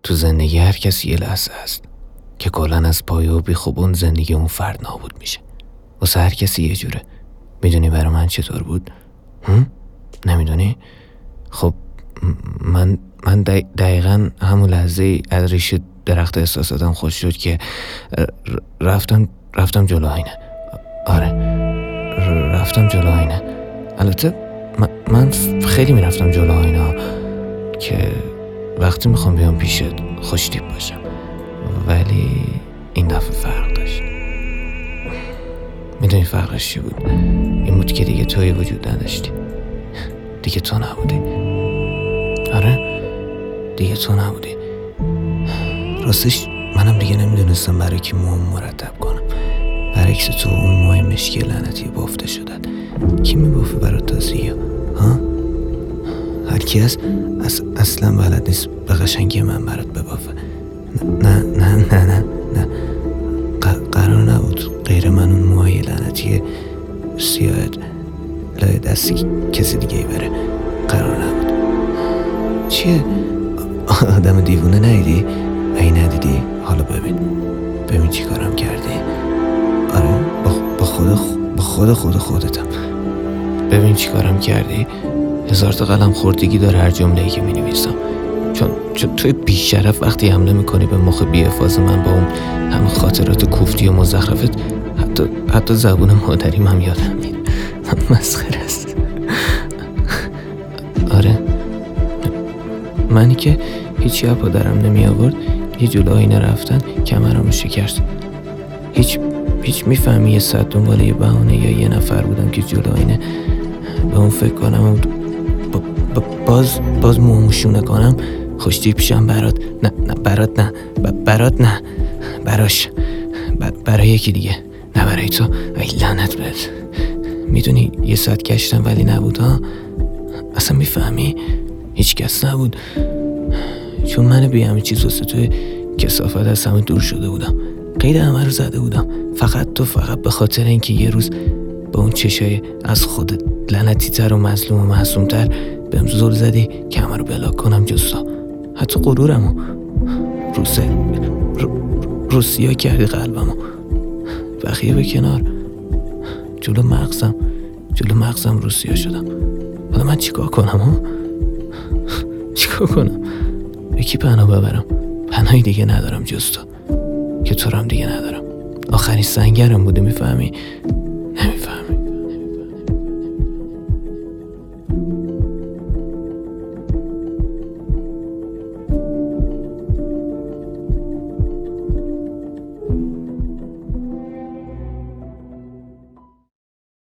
تو زندگی هر کسی یه لحظه هست که کلن از پایه و بیخوبون زندگی اون فرد نابود میشه. واسه هر کسی یه جوره. میدونی برای من چطور بود؟ نمیدونی؟ خب من دقیقا همون لحظه از ریشه درخت احساساتم خوش شد که رفتم جلو آینه. آره رفتم جلو آینه. البته من خیلی میرفتم جلو آینه که وقتی میخوام بیام پیشت خوشتیپ باشم، ولی این دفعه فرق داشت. میدونی فرقش چی بود؟ این بود که دیگه توی وجود نداشتی، دیگه تو نبودی. آره دیگه تو نبودی. راستش منم دیگه نمیدونستم برای کی موام مرتب کنم. برعکس تو اون موهای مشکی لعنتی بافته شدن. کی میبافه برات تازیه؟ ها؟ هر کی اصلا بلد نیست به قشنگی من برات ببافه. نه قرار نبود غیر من اون موهای لعنتی سیاهت لای دستی کسی دیگه ای بره. قرار نبود. چیه؟ آدم دیوونه ندیدی؟ ای ندیدی؟ حالا ببین چی کارم کردی. آره با خودتم. ببین چی کارم کردی. 1000 تا قلم خوردگی داره هر جمله‌ای که می‌نویسم. چون توی بیشرف وقتی حمله میکنی به مخ بی‌حفاظ من با اون همه خاطرات کوفتی و مزخرفت، حتی زبون مادریم هم یادم میره. مسخره است. آره منی که هیچی از پادرم نمی آورد، یه جلو آینه رفتن کمرمو شکست. هیچ میفهمی 100 دنبال یه بهانه یا یه نفر بودم که جلو آینه به اون فکر کنم باز موموشونه کنم خوشتی پیشم براش برای یکی دیگه، نه برای تو. ای لعنت بهت. میدونی یه ساعت گشتم ولی نبود ها. اصلا میفهمی هیچ کس نبود، چون من بی همه چیز واسه توی کثافت از همه دور شده بودم. قید همه رو زده بودم فقط به خاطر اینکه یه روز با اون چشای از خودت لعنتی تر و مظلوم و معصوم تر بهم زل زدی که همه رو بلاک کنم جستا. حتی غرورمو روسیا کردی قلبمو. بقیه به کنار، جلو مغزم روسیا شدم. حالا من چیکار کنم به کی پناه ببرم؟ پناهی دیگه ندارم جز تو، که تو رم دیگه ندارم. آخرین سنگرم بوده، میفهمی؟